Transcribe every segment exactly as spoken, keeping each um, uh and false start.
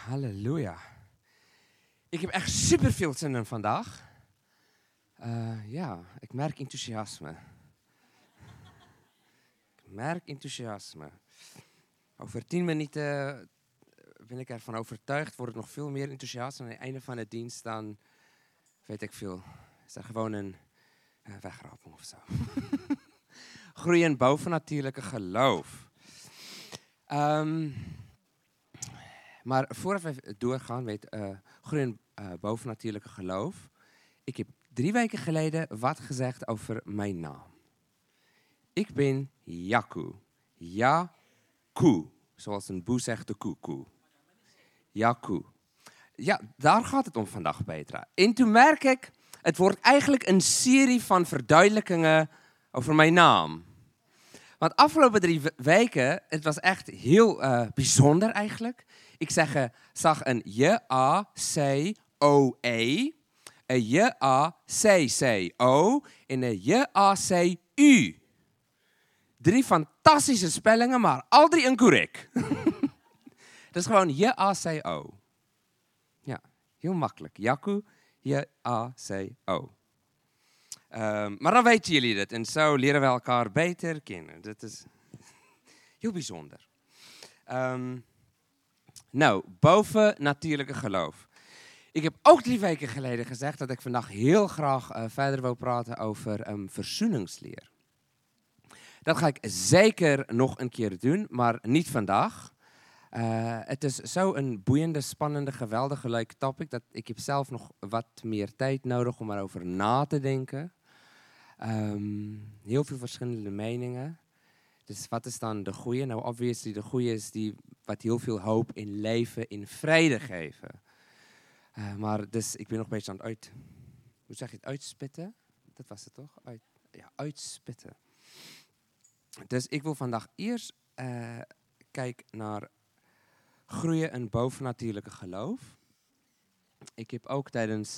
Halleluja. Ik heb echt super veel zin in vandaag. Uh, ja, ik merk enthousiasme. Ik merk enthousiasme. Over tien minuten ben ik ervan overtuigd, word ik nog veel meer enthousiast. En aan het einde van de dienst dan, weet ik veel, is er gewoon een uh, wegraping of zo. Groeien bovennatuurlijke geloof. Um, maar voordat we doorgaan met uh, groeien uh, bovennatuurlijke geloof. Ik heb drie weken geleden wat gezegd over mijn naam. Ik ben Jaku. Jaku. Zoals een boe zegt de koekoe. Jaku. Ja, daar gaat het om vandaag, Petra. En toen merk ik, het wordt eigenlijk een serie van verduidelijkingen over mijn naam. Want afgelopen drie weken, het was echt heel uh, bijzonder eigenlijk. Ik zeg, zag een J-A-C-O-E, een J-A-C-C-O en een J-A-C-U. Drie fantastische spellingen, maar al drie incorrect. Dat is gewoon J-A-C-O. Ja, heel makkelijk. Jaku, J-A-C-O. Um, maar dan weten jullie het en zo leren we elkaar beter kennen. Dat is heel bijzonder. Um, nou, bovennatuurlijke geloof. Ik heb ook drie weken geleden gezegd dat ik vandaag heel graag uh, verder wil praten over um, verzoeningsleer. Dat ga ik zeker nog een keer doen, maar niet vandaag. Uh, het is zo'n boeiende, spannende, geweldige, leuke topic dat ik heb zelf nog wat meer tijd nodig om erover na te denken. Um, heel veel verschillende meningen. Dus wat is dan de goeie? Nou, obviously de goeie is die wat heel veel hoop in leven, in vrede geven. Uh, maar dus ik ben nog een beetje aan het uit... Hoe zeg je het? Uitspitten? Dat was het toch? Uit, ja, uitspitten. Dus ik wil vandaag eerst uh, kijken naar groeien in bovennatuurlijke geloof. Ik heb ook tijdens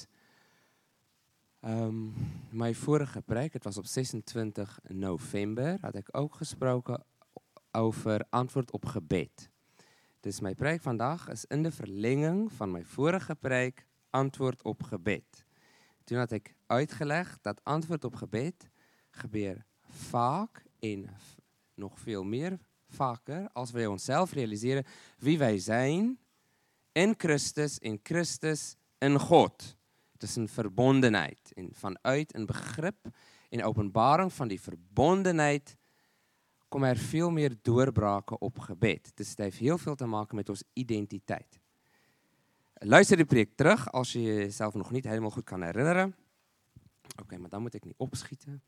um, mijn vorige preek, het was op zesentwintig november, had ik ook gesproken over antwoord op gebed. Dus mijn preek vandaag is in de verlenging van mijn vorige preek, antwoord op gebed. Toen had ik uitgelegd dat antwoord op gebed gebeurt vaak en nog veel meer vaker als wij onszelf realiseren wie wij zijn in Christus, in Christus, in God. Het is een verbondenheid. En vanuit een begrip en openbaring van die verbondenheid komen er veel meer doorbraken op gebed. Dus het heeft heel veel te maken met onze identiteit. Luister de preek terug als je jezelf nog niet helemaal goed kan herinneren. Oké, okay, maar dan moet ik niet opschieten.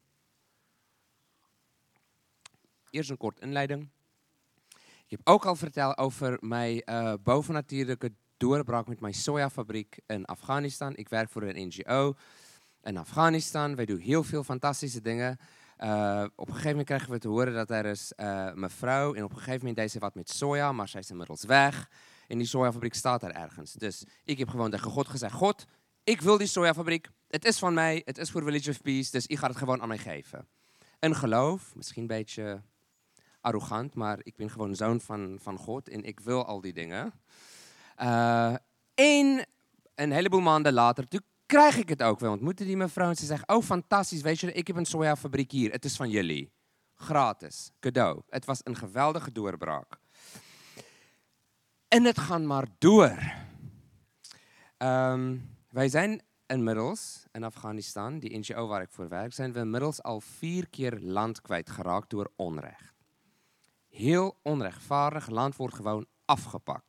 Eerst een kort inleiding. Ik heb ook al verteld over mijn uh, bovennatuurlijke doorbraak met mijn sojafabriek in Afghanistan. Ik werk voor een N G O in Afghanistan. Wij doen heel veel fantastische dingen. Uh, op een gegeven moment krijgen we te horen dat er is uh, mevrouw en op een gegeven moment deed ze wat met soja, maar zij is inmiddels weg. En die sojafabriek staat er ergens. Dus ik heb gewoon tegen God gezegd, God, ik wil die sojafabriek. Het is van mij, het is voor Village of Peace, dus ik ga het gewoon aan mij geven. Een geloof, misschien een beetje arrogant, maar ik ben gewoon zoon van, van God en ik wil al die dingen. Uh, en een heleboel maanden later, toen krijg ik het ook. We ontmoeten die mevrouw en ze zegt, oh fantastisch, weet je, ik heb een sojafabriek hier, het is van jullie. Gratis, cadeau. Het was een geweldige doorbraak. En het gaat maar door. Um, wij zijn inmiddels in Afghanistan, die N G O waar ik voor werk, zijn we inmiddels al vier keer land kwijtgeraakt door onrecht. Heel onrechtvaardig, land wordt gewoon afgepakt.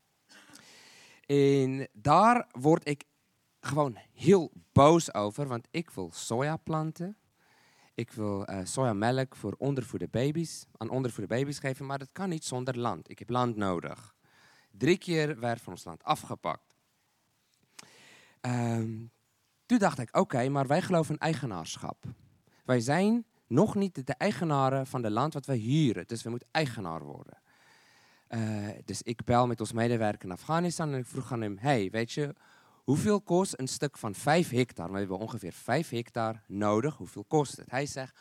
En daar word ik gewoon heel boos over, want ik wil soja planten. Ik wil uh, sojamelk voor ondervoede baby's, aan ondervoede baby's geven, maar dat kan niet zonder land. Ik heb land nodig. Drie keer werd van ons land afgepakt. Um, toen dacht ik, oké, okay, maar wij geloven in eigenaarschap. Wij zijn nog niet de eigenaren van het land wat wij huren, dus we moeten eigenaar worden. Uh, dus ik bel met ons medewerker in Afghanistan en ik vroeg aan hem, hey, weet je, hoeveel kost een stuk van vijf hectare? We hebben ongeveer vijf hectare nodig. Hoeveel kost het? Hij zegt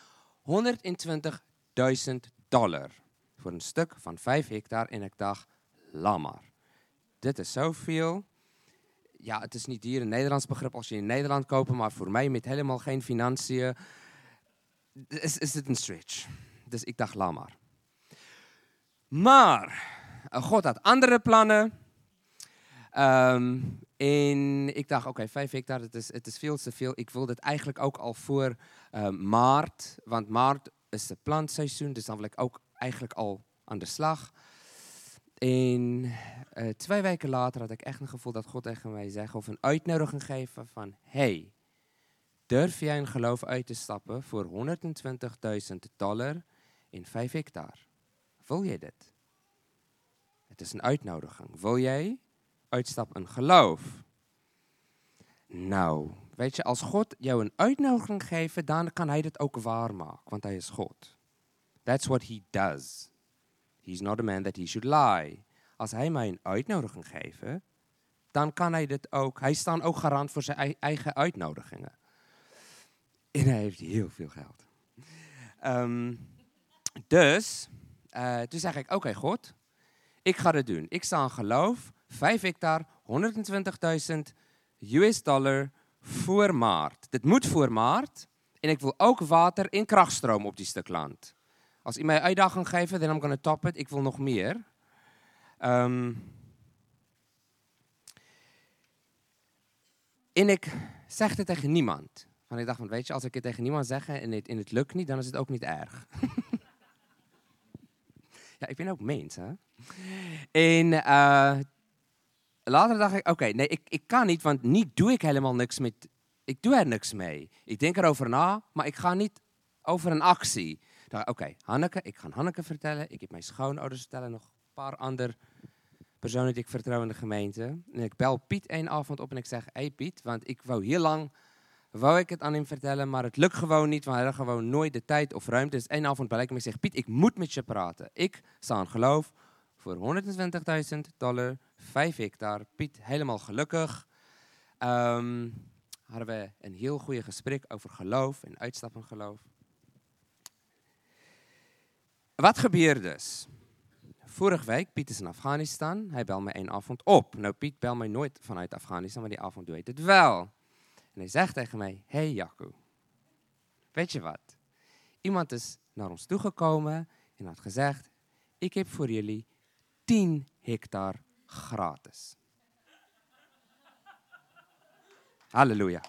honderdtwintigduizend dollar voor een stuk van vijf hectare. En ik dacht, laat maar. dit is zoveel. Ja, het is niet hier een Nederlands begrip als je in Nederland koopt, maar voor mij met helemaal geen financiën is, is het een stretch. Dus ik dacht, laat maar. Maar God had andere plannen. Um, en ik dacht, oké, okay, vijf hectare, het is, het is veel te veel. Ik wilde het eigenlijk ook al voor uh, maart, want maart is het plantseizoen, dus dan wil ik ook eigenlijk al aan de slag. En uh, twee weken later had ik echt een gevoel dat God tegen mij zegt, of een uitnodiging geven van, hey, durf jij in geloof uit te stappen voor honderdtwintigduizend dollar in vijf hectare? Wil jij dit? Het is een uitnodiging. Wil jij uitstappen in geloof? Nou, weet je, als God jou een uitnodiging geeft, dan kan hij dit ook waarmaken, want hij is God. That's what he does. He's not a man that he should lie. Als hij mij een uitnodiging geeft, dan kan hij dit ook. Hij staat ook garant voor zijn eigen uitnodigingen. En hij heeft heel veel geld. Um, dus, uh, toen zeg ik, oké okay, God, ik ga het doen. Ik sta in geloof, vijf hectare, honderdtwintigduizend U S dollar voor maart. Dit moet voor maart. En ik wil ook water en krachtstroom op die stuk land. Als u mij een uitdaging geeft, dan I'm gonna top it. Ik wil nog meer. Um, en ik zeg het tegen niemand. Want ik dacht, van, weet je, als ik het tegen niemand zeg en het, en het lukt niet, dan is het ook niet erg. Ja, ik ben ook mens, hè. En uh, later dacht ik, oké, okay, nee, ik, ik kan niet, want niet doe ik helemaal niks met, ik doe er niks mee. Ik denk erover na, maar ik ga niet over een actie. Oké, okay, Hanneke, ik ga Hanneke vertellen. Ik heb mijn schoonouders vertellen, nog een paar andere personen die ik vertrouw in de gemeente. En ik bel Piet één avond op en ik zeg, hey Piet, want ik wou heel lang, wou ik het aan hem vertellen, maar het lukt gewoon niet, want hij had gewoon nooit de tijd of ruimte. Dus één avond bel ik hem en ik zeg, Piet, ik moet met je praten. Ik sta in geloof voor honderdtwintigduizend dollar, vijf hectare. Piet, helemaal gelukkig. Um, hadden we een heel goede gesprek over geloof en uitstappen geloof. Wat gebeurt dus? Vorige week, Piet is in Afghanistan. Hij belt mij één avond op. Nou, Piet belt mij nooit vanuit Afghanistan, maar die avond doe ik het wel. En hij zegt tegen mij, hey Jaco, weet je wat? Iemand is naar ons toegekomen en had gezegd, ik heb voor jullie tien hectare gratis. Halleluja.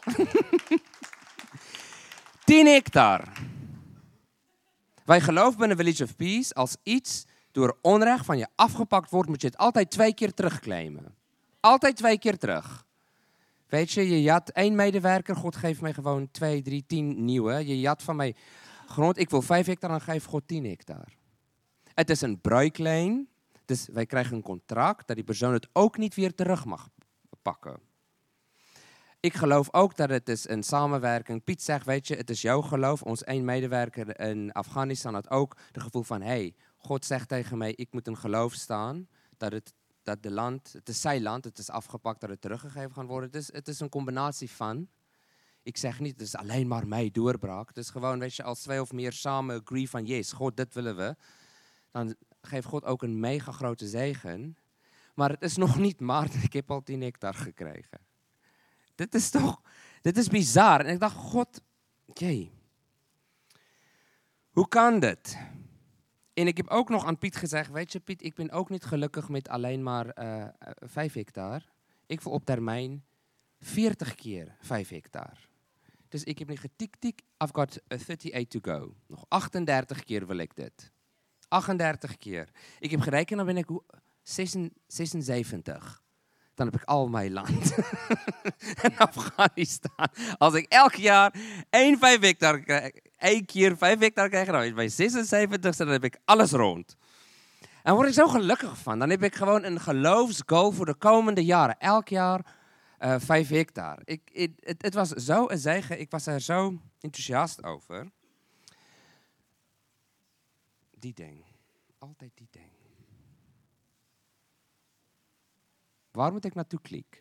tien hectare. Wij geloven binnen Village of Peace, als iets door onrecht van je afgepakt wordt, moet je het altijd twee keer terugclaimen. Altijd twee keer terug. Weet je, je jat één medewerker, God geeft mij gewoon twee, drie, tien nieuwe. Je jat van mij grond, ik wil vijf hectare, dan geeft God tien hectare. Het is een bruikleen, dus wij krijgen een contract dat die persoon het ook niet weer terug mag pakken. Ik geloof ook dat het is een samenwerking. Piet zegt, weet je, het is jouw geloof. Ons één medewerker in Afghanistan had ook het gevoel van, hey, God zegt tegen mij, ik moet in geloof staan dat het dat de land, het is zijn land, het is afgepakt, dat het teruggegeven kan worden. Dus het is een combinatie van. Ik zeg niet, het is alleen maar mij doorbraak. Het is gewoon, weet je, als twee of meer samen agree van, yes, God, dit willen we. Dan geeft God ook een mega grote zegen. Maar het is nog niet maart en ik heb al tien hectare gekregen. Dit is toch, dit is bizar. En ik dacht, God, jee, hoe kan dit? En ik heb ook nog aan Piet gezegd, weet je Piet, ik ben ook niet gelukkig met alleen maar uh, vijf hectare. Ik wil op termijn veertig keer vijf hectare. Dus ik heb nu getik-tik, I've got thirty-eight to go. Nog achtendertig keer wil ik dit. achtendertig keer. Ik heb gerekend, dan ben ik zesenzeventig. Dan heb ik al mijn land. En Afghanistan. Als ik elk jaar één vijf hectare krijg, één keer vijf hectare krijg, dan ben ik bij zesenzeventig, dan heb ik alles rond. En daar word ik zo gelukkig van. Dan heb ik gewoon een geloofsgoal voor de komende jaren. Elk jaar uh, vijf hectare. Ik, het, het, het was zo een zegen. Ik was er zo enthousiast over. Die ding. Altijd die ding. Waar moet ik naartoe klikken?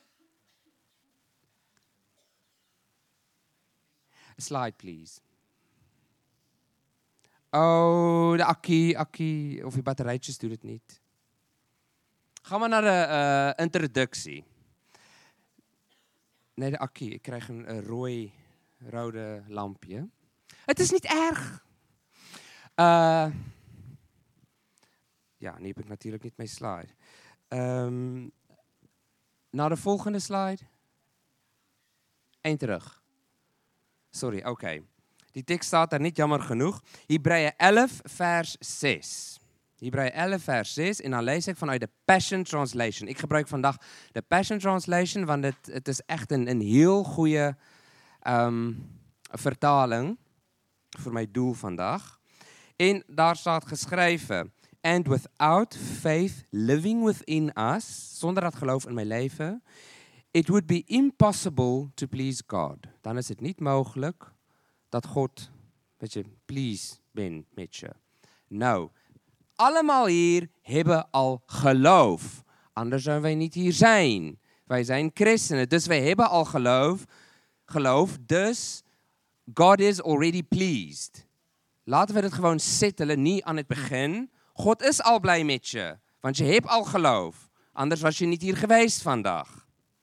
Slide, please. Oh, de akkie, akkie. Of je batterijtjes doet het niet. Gaan we naar de uh, introductie. Nee, de akkie. Ik krijg een uh, rooi, rode lampje. Het is niet erg. Uh, ja, nu heb ik natuurlijk niet mijn slide. Um, naar de volgende slide. Eén terug. Sorry, oké. Okay. Die tekst staat daar niet, jammer genoeg. Hebreeën elf, vers zes. Hebreeën elf, vers zes. En dan lees ik vanuit de Passion Translation. Ik gebruik vandaag de Passion Translation, want het, het is echt een, een heel goede um, vertaling voor mijn doel vandaag. En daar staat geschreven: And without faith living within us, zonder dat geloof in mijn leven, it would be impossible to please God. Dan is het niet mogelijk dat God, weet je, please ben met je. Nou, allemaal hier hebben al geloof. Anders zouden wij niet hier zijn. Wij zijn christenen, dus wij hebben al geloof. Geloof, dus God is already pleased. Laten we het gewoon settelen, niet aan het begin. God is al blij met je, want je hebt al geloof. Anders was je niet hier geweest vandaag.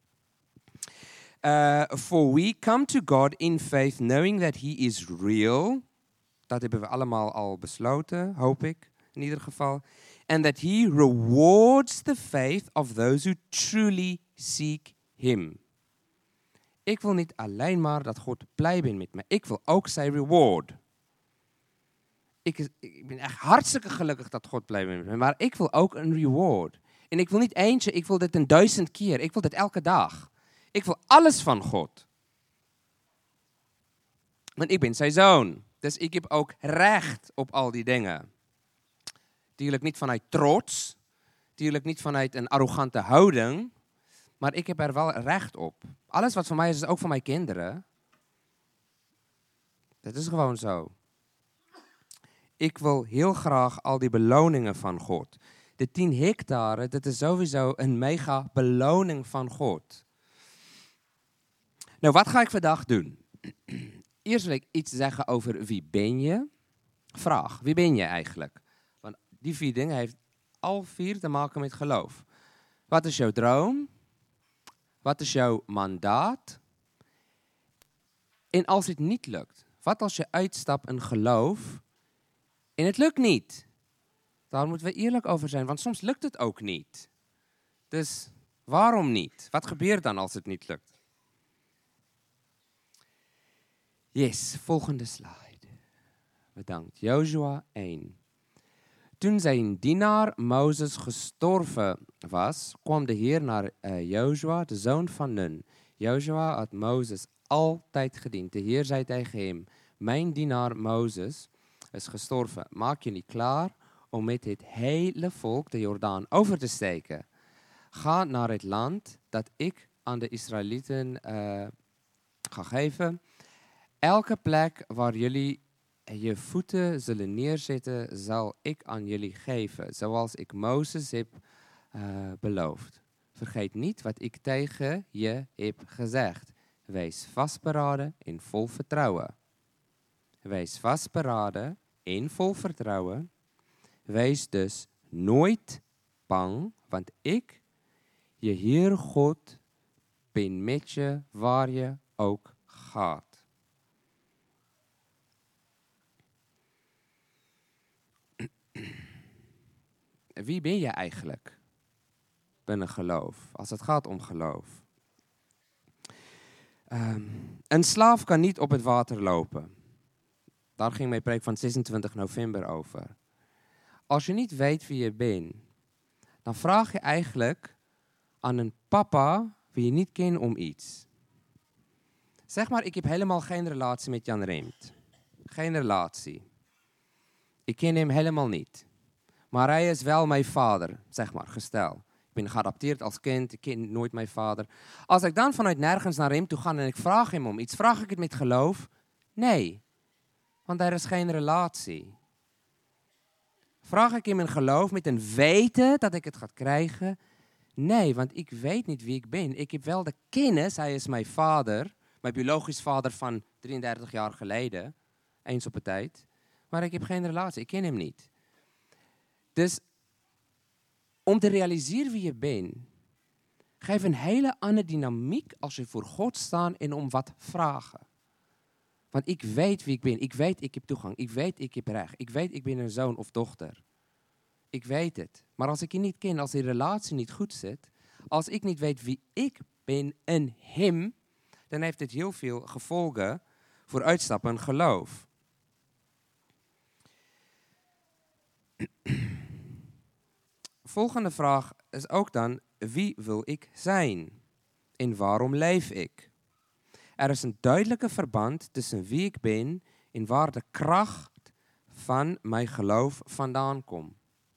Uh, For we come to God in faith, knowing that He is real. Dat hebben we allemaal al besloten, hoop ik, in ieder geval. And that He rewards the faith of those who truly seek Him. Ik wil niet alleen maar dat God blij bent met me. Ik wil ook zijn reward. Ik, ik ben echt hartstikke gelukkig dat God blij bent met me. Maar ik wil ook een reward. En ik wil niet eentje, ik wil dit een duizend keer. Ik wil dit elke dag. Ik wil alles van God. Want ik ben zijn zoon. Dus ik heb ook recht op al die dingen. Tuurlijk niet vanuit trots. Tuurlijk niet vanuit een arrogante houding. Maar ik heb er wel recht op. Alles wat van mij is, is ook van mijn kinderen. Dat is gewoon zo. Ik wil heel graag al die beloningen van God. De tien hectare, dat is sowieso een mega beloning van God. Nou, wat ga ik vandaag doen? Eerst wil ik iets zeggen over wie ben je. Vraag, wie ben je eigenlijk? Want die vier dingen heeft al vier te maken met geloof. Wat is jouw droom? Wat is jouw mandaat? En als het niet lukt, wat als je uitstapt in geloof en het lukt niet? Daar moeten we eerlijk over zijn, want soms lukt het ook niet. Dus waarom niet? Wat gebeurt dan als het niet lukt? Yes, volgende slide. Bedankt. Jozua één. Toen zijn dienaar Mozes gestorven was, kwam de Heer naar uh, Jozua, de zoon van Nun. Jozua had Mozes altijd gediend. De Heer zei tegen hem: Mijn dienaar Mozes is gestorven. Maak je niet klaar om met het hele volk de Jordaan over te steken. Ga naar het land dat ik aan de Israëlieten uh, ga geven. Elke plek waar jullie je voeten zullen neerzetten, zal ik aan jullie geven, zoals ik Mozes heb uh, beloofd. Vergeet niet wat ik tegen je heb gezegd. Wees vastberaden en vol vertrouwen. Wees vastberaden en vol vertrouwen. Wees dus nooit bang, want ik, je Heer God, ben met je waar je ook gaat. Wie ben je eigenlijk binnen geloof, als het gaat om geloof? Um, een slaaf kan niet op het water lopen. Daar ging mijn preek van zesentwintig november over. Als je niet weet wie je bent, dan vraag je eigenlijk aan een papa wie je niet kent om iets. Zeg maar, ik heb helemaal geen relatie met Jan Remt. Geen relatie. Ik ken hem helemaal niet. Maar hij is wel mijn vader, zeg maar, gestel. Ik ben geadopteerd als kind, ik ken nooit mijn vader. Als ik dan vanuit nergens naar hem toe ga en ik vraag hem om iets, vraag ik het met geloof? Nee, want er is geen relatie. Vraag ik hem in geloof met een weten dat ik het ga krijgen? Nee, want ik weet niet wie ik ben. Ik heb wel de kennis, hij is mijn vader, mijn biologisch vader van drieëndertig jaar geleden, eens op een tijd. Maar ik heb geen relatie, ik ken hem niet. Dus om te realiseren wie je bent, geeft een hele andere dynamiek als je voor God staat en om wat vragen. Want ik weet wie ik ben, ik weet ik heb toegang, ik weet ik heb recht, ik weet ik ben een zoon of dochter. Ik weet het. Maar als ik je niet ken, als die relatie niet goed zit, als ik niet weet wie ik ben in hem, dan heeft het heel veel gevolgen voor uitstappen en geloof. Volgende vraag is ook dan, wie wil ik zijn? En waarom leef ik? Er is een duidelijke verband tussen wie ik ben en waar de kracht van mijn geloof vandaan komt.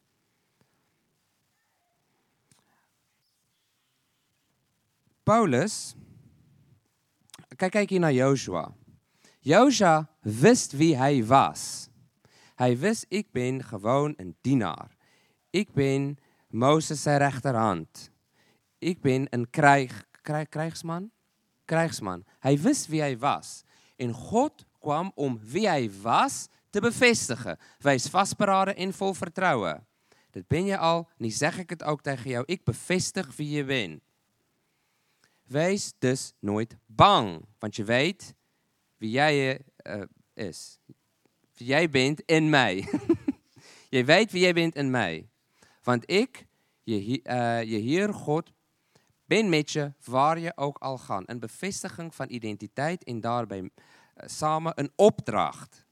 Paulus, kijk, kijk hier naar Joshua. Joshua wist wie hij was. Hij wist, ik ben gewoon een dienaar. Ik ben Mozes zijn rechterhand. Ik ben een krijg, krijg, krijgsman. Krijgsman. Hij wist wie hij was. En God kwam om wie hij was te bevestigen. Wees vastberaden en vol vertrouwen. Dat ben je al, nu zeg ik het ook tegen jou. Ik bevestig wie je bent. Wees dus nooit bang, want je weet wie jij uh, is. Wie jij bent in mij. Je weet wie jij bent in mij. Want ik, je, uh, je Heer God, ben met je waar je ook al gaat. Een bevestiging van identiteit en daarbij uh, samen een opdracht.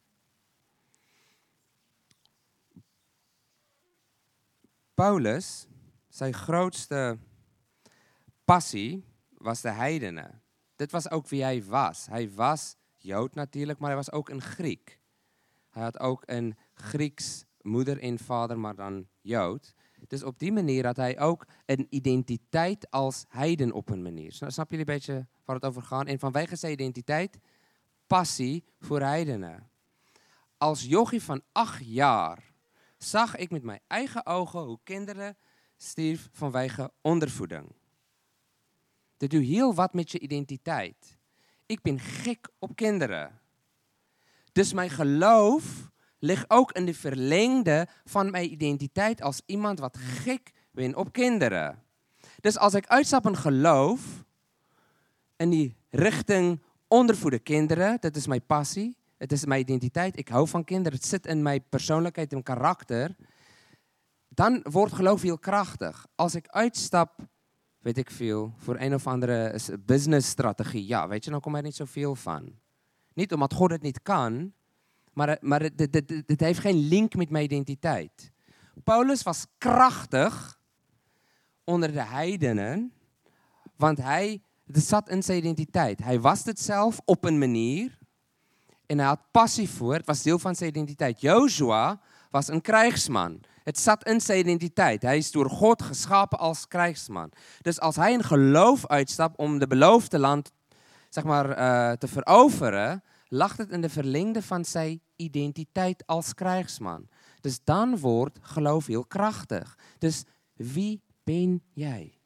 Paulus, zijn grootste passie was de heidenen. Dit was ook wie hij was. Hij was Jood natuurlijk, maar hij was ook een Griek. Hij had ook een Grieks moeder en vader, maar dan Jood. Dus op die manier had hij ook een identiteit als heiden op een manier. Snap jullie een beetje waar het over gaat? En vanwege zijn identiteit, passie voor heidenen. Als jochie van acht jaar zag ik met mijn eigen ogen hoe kinderen stierf vanwege ondervoeding. Dat doet heel wat met je identiteit. Ik ben gek op kinderen. Dus mijn geloof ligt ook in de verlengde van mijn identiteit als iemand wat gek ben op kinderen. Dus als ik uitstap in geloof, in die richting ondervoede kinderen, dat is mijn passie, het is mijn identiteit, ik hou van kinderen, het zit in mijn persoonlijkheid en karakter, dan wordt geloof heel krachtig. Als ik uitstap, weet ik veel, voor een of andere businessstrategie, ja, weet je, dan komt er niet zoveel van. Niet omdat God het niet kan, maar, maar het, het, het, het heeft geen link met mijn identiteit. Paulus was krachtig onder de heidenen, want hij, het zat in zijn identiteit. Hij was het zelf op een manier en hij had passie voor, het was deel van zijn identiteit. Joshua was een krijgsman. Het zat in zijn identiteit. Hij is door God geschapen als krijgsman. Dus als hij in geloof uitstapt om de beloofde land, zeg maar, uh, te veroveren, lag het in de verlengde van zijn identiteit als krijgsman. Dus dan wordt geloof heel krachtig. Dus wie ben jij?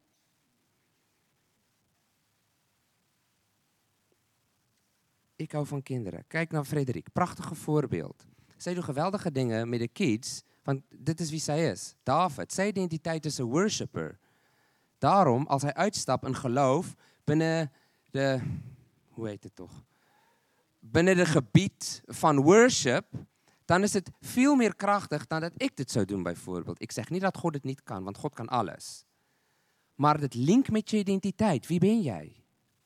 Ik hou van kinderen. Kijk naar Frederik, prachtige voorbeeld. Zij doet geweldige dingen met de kids, want dit is wie zij is. David, zijn identiteit is een worshipper. Daarom, als hij uitstapt in geloof binnen de, hoe heet het toch? Binnen het gebied van worship, dan is het veel meer krachtig dan dat ik dit zou doen bijvoorbeeld. Ik zeg niet dat God het niet kan, want God kan alles. Maar het link met je identiteit, wie ben jij?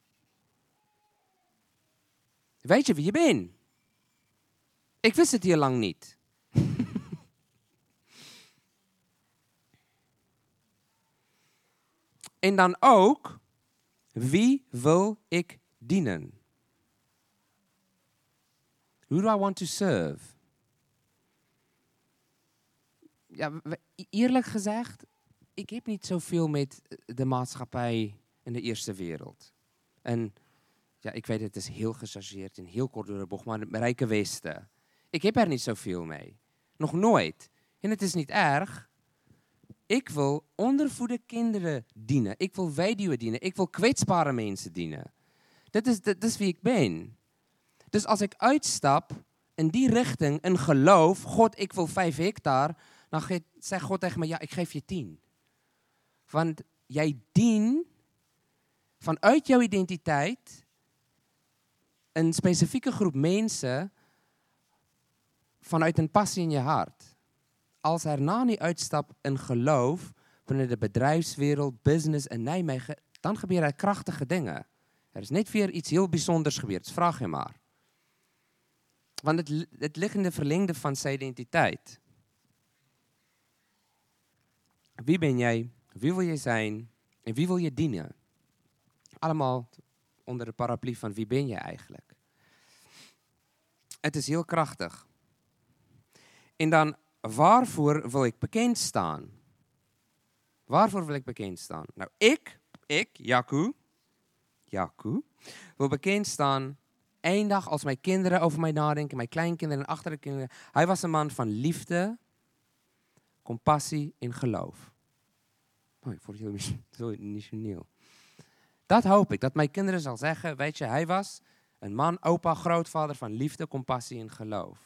Weet je wie je bent? Ik wist het hier lang niet. En dan ook, wie wil ik dienen? Who do I want to serve? Ja, eerlijk gezegd, ik heb niet zoveel met de maatschappij in de eerste wereld. En ja, ik weet het is heel gechargeerd en heel kort door de bocht, maar het rijke Westen. Ik heb er niet zoveel mee. Nog nooit. En het is niet erg. Ik wil ondervoede kinderen dienen. Ik wil weduwen dienen. Ik wil kwetsbare mensen dienen. Dat is, dat is wie ik ben. Dus als ik uitstap in die richting, in geloof, God, ik wil vijf hectare, dan ge, sê God tegen my, ja, ek geef je tien. Want jy dien vanuit jou identiteit 'n spesifieke groep mense vanuit 'n passie in jou hart. Als erna nie uitstap in geloof binne die bedryfswêreld, business in Nijmegen, dan gebeur daar kragtige dinge. Er is net weer iets heel bijzonders gebeurd, vraag je maar. Want het, het ligt in de verlengde van sy identiteit. Wie ben jij? Wie wil je zijn? En wie wil je dienen? Allemaal onder de paraplu van wie ben je eigenlijk? Het is heel krachtig. En dan, waarvoor wil ik bekend staan? Waarvoor wil ik bekend staan? Nou, ik, ik, Jaco, Jaco, wil bekend staan, één dag als mijn kinderen over mij nadenken, mijn kleinkinderen en achterkinderen. Hij was een man van liefde, compassie en geloof. Oh, ik vond het heel zo missioneel. Dat hoop ik, dat mijn kinderen zal zeggen, weet je, hij was een man, opa, grootvader van liefde, compassie en geloof.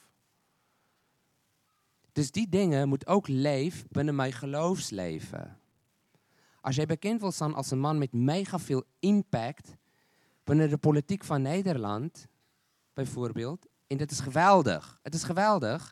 Dus die dingen moet ook leven binnen mijn geloofsleven. Als jij bekend wil staan als een man met mega veel impact binnen de politiek van Nederland, bijvoorbeeld, en dat is geweldig. Het is geweldig.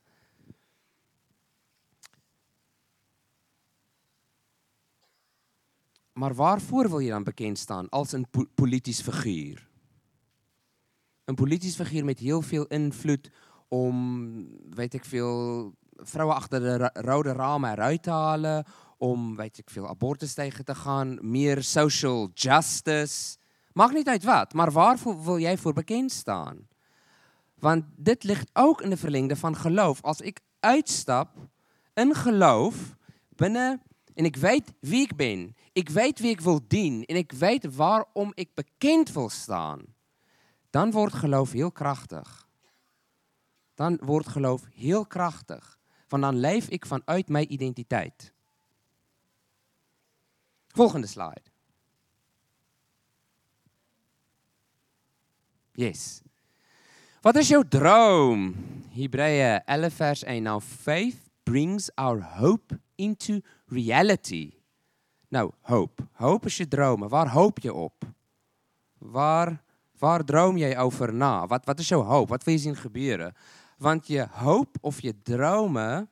Maar waarvoor wil je dan bekend staan als een po- politisch figuur? Een politisch figuur met heel veel invloed om, weet ik veel, vrouwen achter de ra- rode ramen eruit te halen, om, weet ik veel, abortus tegen te gaan, meer social justice. Maakt niet uit wat, maar waarvoor wil jij voor bekend staan? Want dit ligt ook in de verlengde van geloof. Als ik uitstap in geloof, binnen, en ik weet wie ik ben, ik weet wie ik wil dienen, en ik weet waarom ik bekend wil staan, dan wordt geloof heel krachtig. Dan wordt geloof heel krachtig. Want dan leef ik vanuit mijn identiteit. Volgende slide. Yes. Wat is jouw droom? Hebreeën elf vers één. Now faith brings our hope into reality. Nou, hoop. Hoop is je dromen. Waar hoop je op? Waar, waar droom jij over na? Wat, wat is jouw hoop? Wat wil je zien gebeuren? Want je hoop of je dromen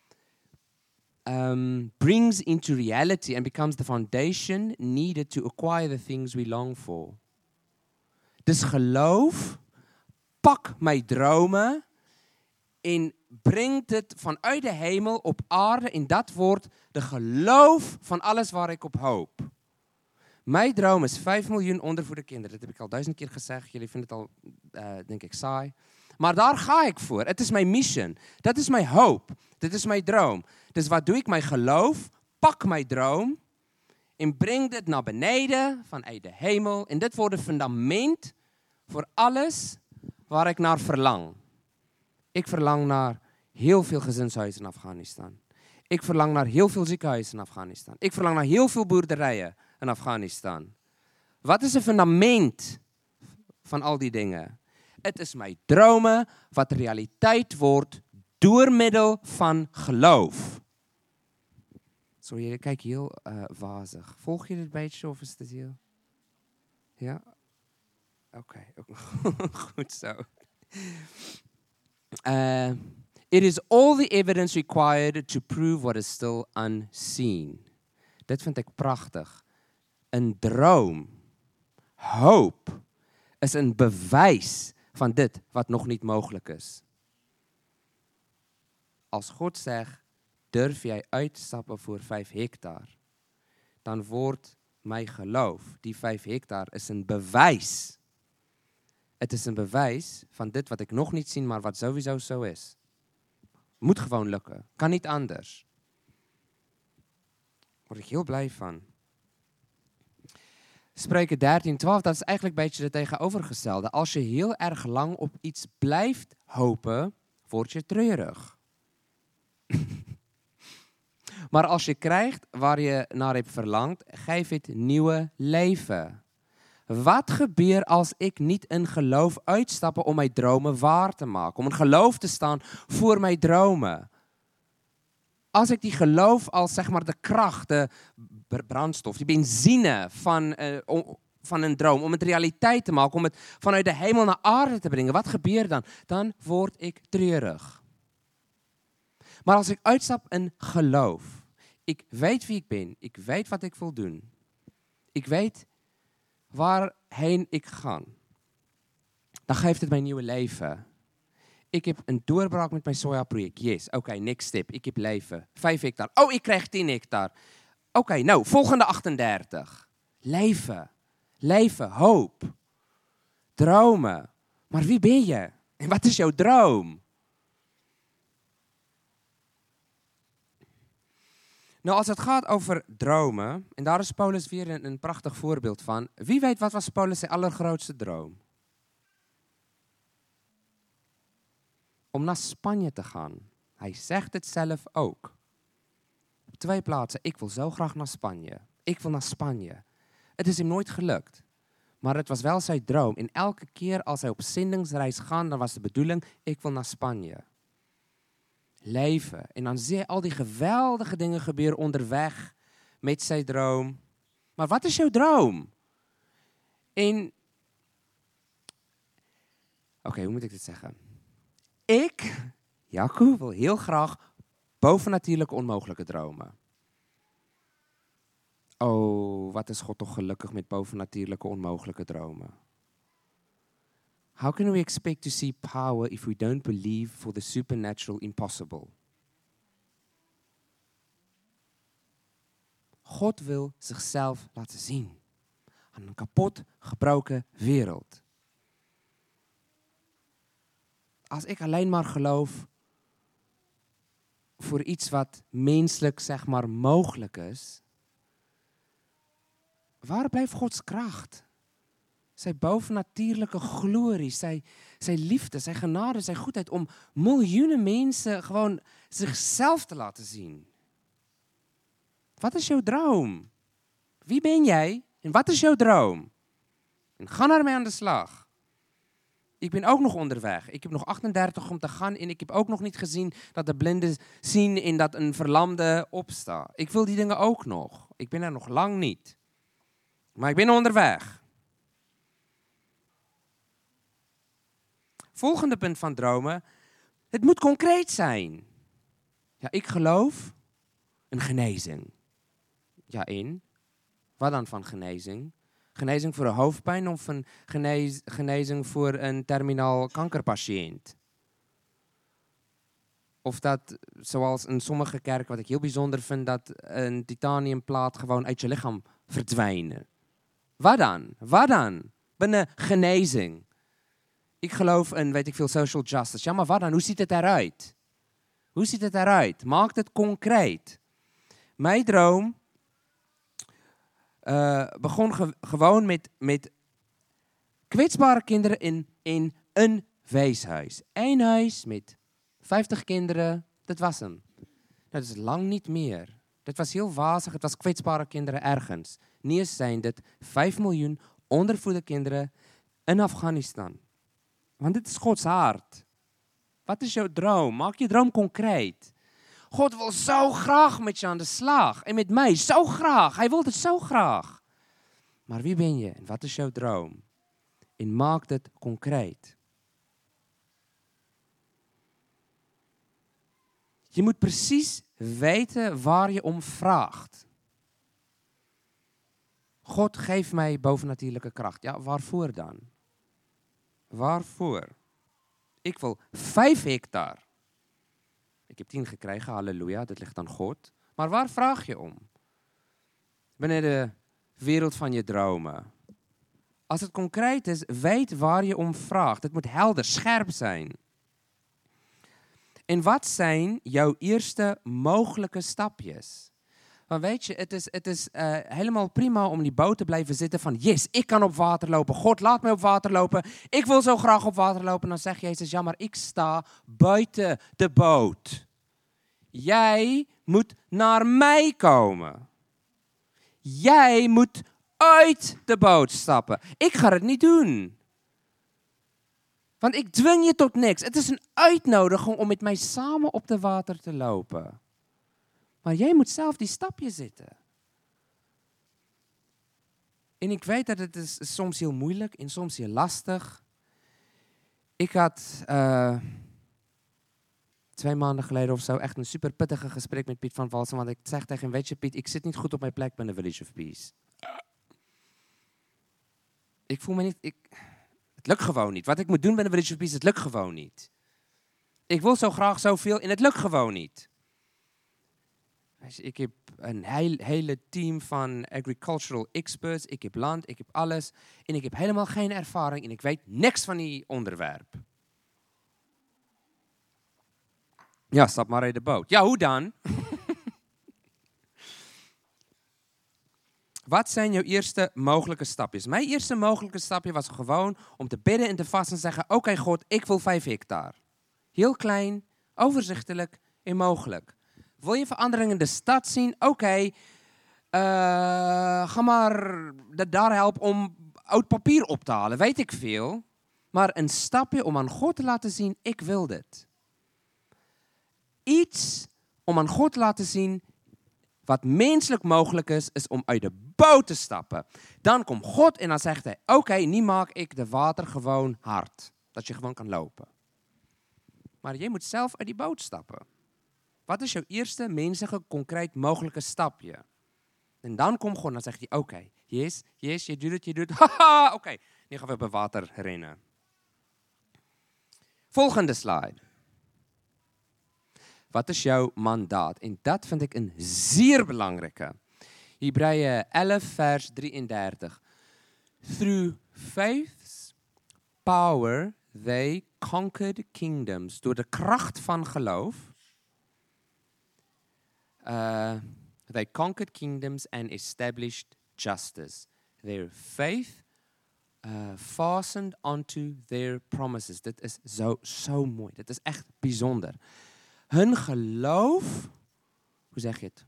um, brings into reality and becomes the foundation needed to acquire the things we long for. Dus geloof, pak mijn dromen en brengt het vanuit de hemel op aarde en dat wordt de geloof van alles waar ik op hoop. Mijn droom is vijf miljoen ondervoede kinderen. Dat heb ik al duizend keer gezegd. Jullie vinden het al, uh, denk ik, saai. Maar daar ga ik voor. Het is mijn mission. Dat is mijn hoop. Dit is mijn droom. Dus wat doe ik? Mijn geloof, pak mijn droom en breng dit naar beneden vanuit de hemel. En dit wordt het fundament voor alles waar ik naar verlang. Ik verlang naar heel veel gezinshuizen in Afghanistan. Ik verlang naar heel veel ziekenhuizen in Afghanistan. Ik verlang naar heel veel boerderijen in Afghanistan. Wat is het fundament van al die dingen? Het is mijn dromen wat realiteit wordt door middel van geloof. Sorry, je kijkt heel uh, wazig. Volg je dit beetje of is dit heel? Ja? Oké, okay. Goed zo. Uh, it is all the evidence required to prove what is still unseen. Dit vind ik prachtig. Een droom, hoop, is een bewijs van dit wat nog niet mogelijk is. Als God zegt, durf jij uitstappen voor vijf hectare, dan wordt mijn geloof, die vijf hectare, is een bewijs. Het is een bewijs van dit wat ik nog niet zie, maar wat sowieso zo is. Moet gewoon lukken. Kan niet anders. Daar word ik heel blij van. Spreuken dertien twaalf, dat is eigenlijk een beetje het tegenovergestelde. Als je heel erg lang op iets blijft hopen, word je treurig. Maar als je krijgt waar je naar hebt verlangd, geef het nieuwe leven. Wat gebeurt als ik niet in geloof uitstappen om mijn dromen waar te maken? Om in geloof te staan voor mijn dromen. As ek die geloof als zeg maar de kracht, de brandstof, die benzine van, uh, om, van een droom, om het realiteit te maken, om het vanuit de hemel naar aarde te brengen, wat gebeurt dan? Dan word ik treurig. Maar als ik uitstap in geloof, ik weet wie ik ben, ik weet wat ik wil doen, ik weet waarheen ik ga, dan geeft het mijn nieuwe leven. Ik heb een doorbraak met mijn sojaproject. Yes, oké, okay, next step. Ik heb leven. Vijf hectare. Oh, ik krijg tien hectare. Oké, okay, nou, volgende achtendertig. Leven. Leven, hoop. Dromen. Maar wie ben je? En wat is jouw droom? Nou, als het gaat over dromen, en daar is Paulus weer een, een prachtig voorbeeld van. Wie weet wat was Paulus zijn allergrootste droom? Om naar Spanje te gaan. Hij zegt het zelf ook. Op twee plaatsen. Ik wil zo graag naar Spanje. Ik wil naar Spanje. Het is hem nooit gelukt. Maar het was wel zijn droom. En elke keer als hij op zendingsreis gaat, dan was de bedoeling, ik wil naar Spanje. Leven. En dan zie je al die geweldige dingen gebeuren onderweg met zijn droom. Maar wat is jouw droom? En... Oké, okay, hoe moet ik dit zeggen? Ik, Jacob, wil heel graag bovennatuurlijke onmogelijke dromen. Oh, wat is God toch gelukkig met bovennatuurlijke onmogelijke dromen. How can we expect to see power if we don't believe for the supernatural impossible? God wil zichzelf laten zien aan een kapot, gebroken wereld. Als ik alleen maar geloof voor iets wat menselijk, zeg maar, mogelijk is, waar blijft Gods kracht? Zijn bovennatuurlijke glorie, zijn, zijn liefde, zijn genade, zijn goedheid om miljoenen mensen gewoon zichzelf te laten zien. Wat is jouw droom? Wie ben jij en wat is jouw droom? En ga daarmee aan de slag. Ik ben ook nog onderweg. Ik heb nog achtendertig om te gaan en ik heb ook nog niet gezien dat de blinden zien en dat een verlamde opstaat. Ik wil die dingen ook nog. Ik ben er nog lang niet. Maar ik ben onderweg. Volgende punt van dromen. Het moet concreet zijn. Ja, ik geloof een genezing. Ja, in. Wat dan van genezing? Genezing voor een hoofdpijn of een genez, genezing voor een terminaal kankerpatiënt? Of dat, zoals in sommige kerken, wat ik heel bijzonder vind, dat een titaniumplaat gewoon uit je lichaam verdwijnen. Wat dan? Wat dan? Binnen genezing. Ik geloof in, weet ik veel, social justice. Ja, maar wat dan? Hoe ziet het eruit? Hoe ziet het eruit? Maak het concreet. Mijn droom uh, begon ge- gewoon met, met kwetsbare kinderen in, in een weeshuis. Eén huis met vijftig kinderen, dat was hem. Dat is lang niet meer. Dat was heel wazig, het was kwetsbare kinderen ergens. Nie eens zijn dit vijf miljoen ondervoede kinderen in Afghanistan. Want dit is Gods hart. Wat is jouw droom? Maak je droom concreet. God wil zo graag met je aan de slag. En met mij, zo graag. Hij wil het zo graag. Maar wie ben je en wat is jouw droom? En maak het concreet. Je moet precies weten waar je om vraagt. God geeft mij bovennatuurlijke kracht. Ja, waarvoor dan? Waarvoor? Ik wil vijf hectare. Ik heb tien gekregen, halleluja, dat ligt aan God. Maar waar vraag je om? Binnen de wereld van je dromen. Als het concreet is, weet waar je om vraagt. Het moet helder, scherp zijn. En wat zijn jouw eerste mogelijke stapjes? Maar weet je, het is, het is uh, helemaal prima om die boot te blijven zitten van yes, ik kan op water lopen. God, laat mij op water lopen. Ik wil zo graag op water lopen. Dan zegt Jezus, ja, maar ik sta buiten de boot. Jij moet naar mij komen. Jij moet uit de boot stappen. Ik ga het niet doen. Want ik dwing je tot niks. Het is een uitnodiging om met mij samen op de water te lopen. Maar jy moet self die stapje zetten. En ik weet dat het is soms heel moeilijk en soms heel lastig. Ik had uh, twee maanden geleden of zo echt een super pittige gesprek met Piet van Walsen. Want ik zeg tegen hem, weet je Piet, ik zit niet goed op mijn plek bij de Village of Peace. Ik voel me niet, ik, het lukt gewoon niet. Wat ik moet doen bij de Village of Peace, het lukt gewoon niet. Ik wil zo graag zoveel en het lukt gewoon niet. Ik heb een heel, hele team van agricultural experts. Ik heb land, ik heb alles. En ik heb helemaal geen ervaring en ik weet niks van die onderwerp. Ja, stap maar uit de boot. Ja, hoe dan? Wat zijn jouw eerste mogelijke stapjes? Mijn eerste mogelijke stapje was gewoon om te bidden en te vasten en zeggen, oké okay, God, ik wil vijf hectare. Heel klein, overzichtelijk en mogelijk. Wil je verandering in de stad zien? Oké, okay, uh, ga maar daar helpen om oud papier op te halen. Weet ik veel. Maar een stapje om aan God te laten zien, ik wil dit. Iets om aan God te laten zien, wat menselijk mogelijk is, is om uit de boot te stappen. Dan komt God en dan zegt hij, oké, okay, nu maak ik de water gewoon hard. Dat je gewoon kan lopen. Maar je moet zelf uit die boot stappen. Wat is jouw eerste menselijke, concreet mogelijke stapje? En dan komt God en dan zegt hij, oké, okay, yes, yes, je doet het, je doet het. Haha, oké, okay. Nu gaan we op het water rennen. Volgende slide. Wat is jouw mandaat? En dat vind ik een zeer belangrijke. Hebreeën elf, vers drieëndertig. Through faith's power they conquered kingdoms. Door de kracht van geloof. Uh, they conquered kingdoms and established justice. Their faith uh, fastened onto their promises. Dit is zo, zo mooi. Dit is echt bijzonder. Hun geloof, hoe zeg je het?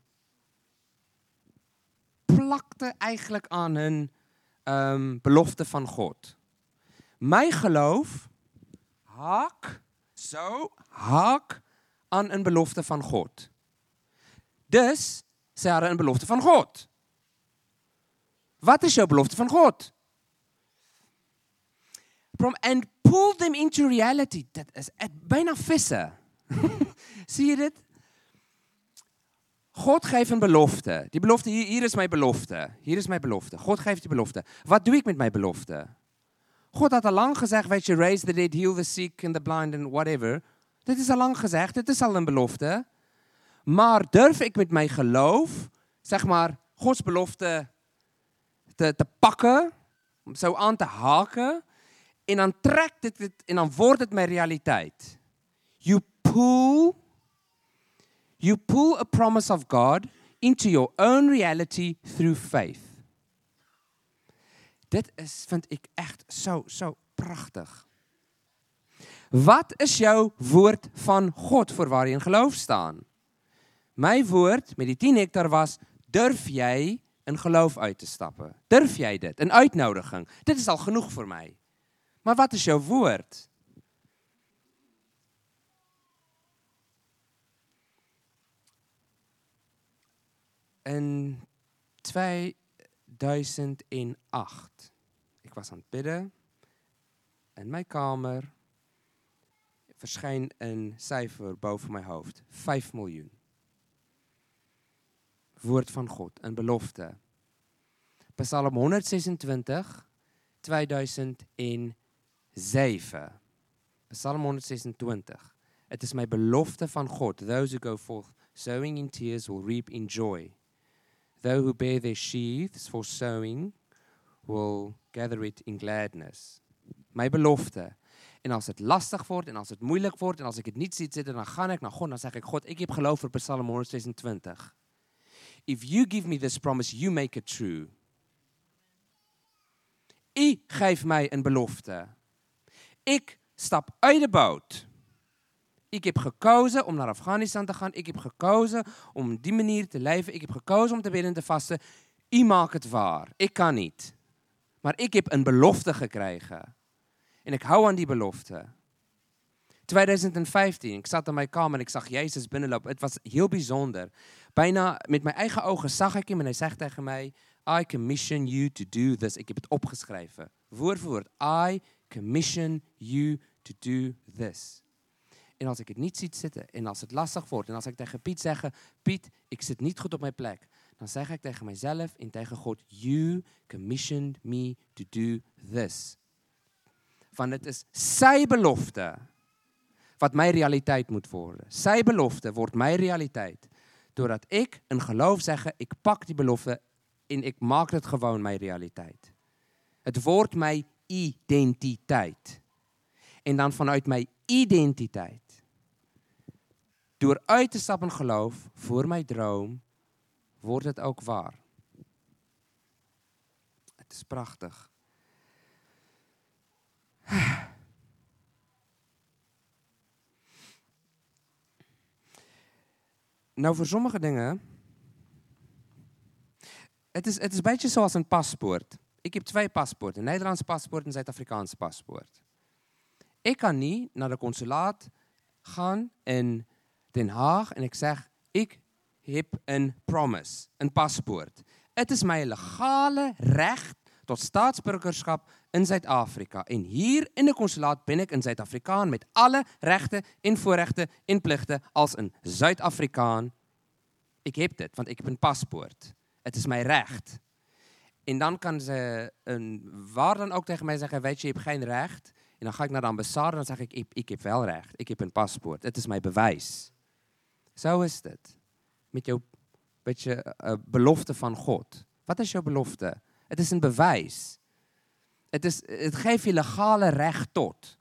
Plakte eigenlijk aan hun um, belofte van God. Mijn geloof haak, zo, haak aan een belofte van God. Dus, ze hadden een belofte van God. Wat is jouw belofte van God? And pull them into reality. Dat is bijna vissen. Zie je dit? God geeft een belofte. Die belofte, hier, hier is mijn belofte. Hier is mijn belofte. God geeft die belofte. Wat doe ik met mijn belofte? God had al lang gezegd, weet je, raise the dead, heal the sick and the blind and whatever. Dit is al lang gezegd, dit is al een belofte. Maar durf ik met mijn geloof, zeg maar, Gods belofte te, te pakken, om zo aan te haken, en dan trekt het, het en dan wordt het mijn realiteit. You pull, you pull a promise of God into your own reality through faith. Dit is, vind ik echt zo, zo prachtig. Wat is jouw woord van God voor waar je in geloof staan? Mijn woord met die tien hectare was, durf jij een geloof uit te stappen? Durf jij dit? Een uitnodiging. Dit is al genoeg voor mij. Maar wat is jouw woord? In tweeduizend acht, ik was aan het bidden, in mijn kamer verscheen een cijfer boven mijn hoofd. Vijf miljoen. Woord van God, een belofte. Psalm honderdzesentwintig, tweeduizend zeven. Psalm honderdzesentwintig. Het is mijn belofte van God. Those who go forth sowing in tears will reap in joy. Those who bear their sheaves for sowing will gather it in gladness. Mijn belofte. En als het lastig wordt en als het moeilijk wordt en als ik het niet zie zitten, dan ga ik naar God en dan zeg ik, God, ik heb geloof voor Psalm honderdzesentwintig. If you give me this promise, you make it true. U geeft mij een belofte. Ik stap uit de boot. Ik heb gekozen om naar Afghanistan te gaan. Ik heb gekozen om op die manier te leven. Ik heb gekozen om te bidden en te vasten. U maakt het waar. Ik kan niet. Maar ik heb een belofte gekregen. En ik hou aan die belofte. twintig vyftien, ek sat in my kamer en ek zag Jezus binnenloop. Het was heel bijzonder. Bijna met mijn eigen ogen zag ik hem en hij zegt tegen mij, I commission you to do this. Ik heb het opgeschreven. Woord voor woord. I commission you to do this. En als ik het niet ziet zitten en als het lastig wordt en als ik tegen Piet zeg, Piet, ik zit niet goed op mijn plek. Dan zeg ik tegen mijzelf en tegen God, you commissioned me to do this. Want het is sy belofte wat my realiteit moet worden. Sy belofte wordt my realiteit. Doordat ik in geloof zeg, ik pak die belofte en ik maak het gewoon my realiteit. Het wordt my identiteit. En dan vanuit my identiteit, door uit te stappen in geloof voor my droom, wordt het ook waar. Het is prachtig. Nou, voor sommige dingen, het is, het is een beetje zoals een paspoort. Ik heb twee paspoorten, een Nederlands paspoort en een Zuid-Afrikaans paspoort. Ik kan niet naar de consulaat gaan in Den Haag en ik zeg, ik heb een promise, een paspoort. Het is mijn legale recht tot staatsburgerschap in Zuid-Afrika. En hier in de consulaat ben ik een Zuid-Afrikaan met alle rechten en voorrechten en plichten als een Zuid-Afrikaan. Ik heb dit, want ik heb een paspoort. Het is mijn recht. En dan kan ze een, waar dan ook tegen mij zeggen, weet je, je hebt geen recht. En dan ga ik naar de ambassade en dan zeg ik, ik, ik heb wel recht. Ik heb een paspoort. Het is mijn bewijs. Zo is het. Met jouw beetje, uh, belofte van God. Wat is jouw belofte? Het is een bewijs. Het, is, het geeft je legale recht tot.